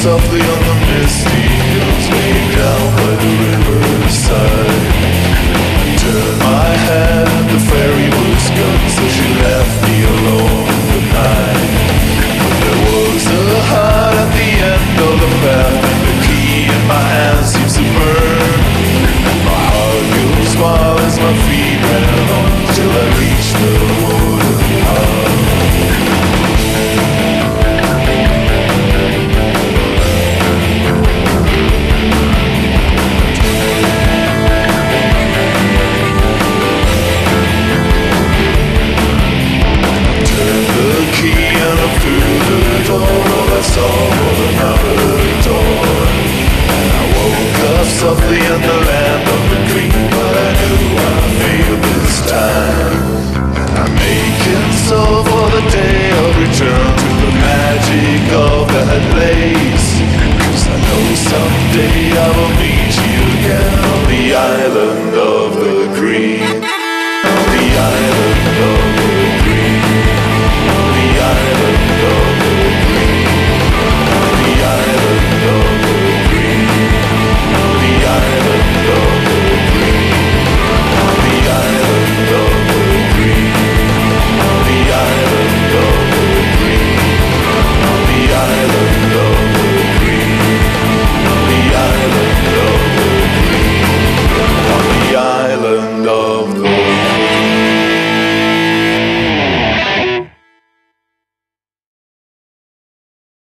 softly on the misty hills way down by the riverside. I turned my head and the ferry was gone, so she left me alone with night. There was a heart at the end of the path, and the key in my hand seems to burn. My heart goes wild as my feet ran on till I reached the wooden heart. Softly in the